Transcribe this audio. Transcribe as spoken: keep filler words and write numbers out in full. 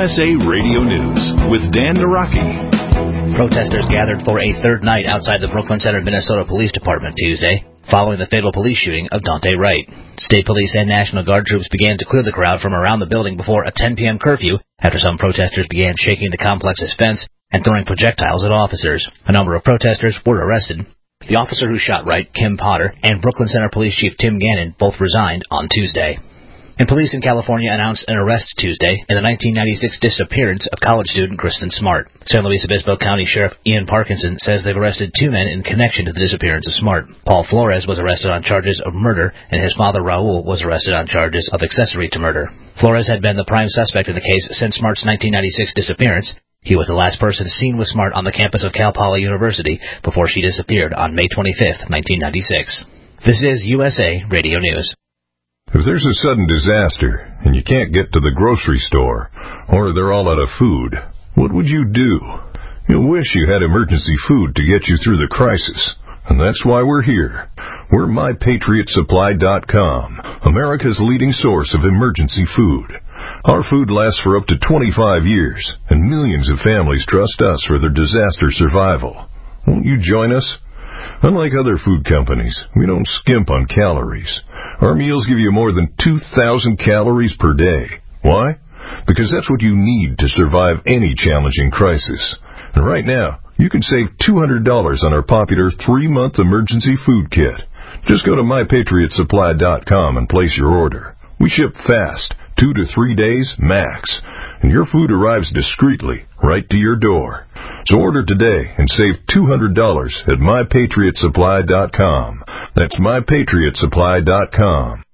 S A Radio News with Dan Naraki. Protesters gathered for a third night outside the Brooklyn Center, Minnesota Police Department Tuesday, following the fatal police shooting of Daunte Wright. State police and National Guard troops began to clear the crowd from around the building before a ten p.m. curfew after some protesters began shaking the complex's fence and throwing projectiles at officers. A number of protesters were arrested. The officer who shot Wright, Kim Potter, and Brooklyn Center Police Chief Tim Gannon both resigned on Tuesday. And police in California announced an arrest Tuesday in the nineteen ninety-six disappearance of college student Kristen Smart. San Luis Obispo County Sheriff Ian Parkinson says they've arrested two men in connection to the disappearance of Smart. Paul Flores was arrested on charges of murder, and his father Raul was arrested on charges of accessory to murder. Flores had been the prime suspect in the case since Smart's nineteen ninety-six disappearance. He was the last person seen with Smart on the campus of Cal Poly University before she disappeared on May twenty-fifth, nineteen ninety-six. This is U S A Radio News. If there's a sudden disaster and you can't get to the grocery store, or they're all out of food, what would you do? You'll wish you had emergency food to get you through the crisis. And that's why we're here. We're My Patriot Supply dot com, America's leading source of emergency food. Our food lasts for up to twenty-five years, and millions of families trust us for their disaster survival. Won't you join us? Unlike other food companies, we don't skimp on calories. Our meals give you more than two thousand calories per day. Why? Because that's what you need to survive any challenging crisis. And right now, you can save two hundred dollars on our popular three-month emergency food kit. Just go to My Patriot Supply dot com and place your order. We ship fast, two to three days max, and your food arrives discreetly right to your door. So order today and save two hundred dollars at My Patriot Supply dot com. That's My Patriot Supply dot com.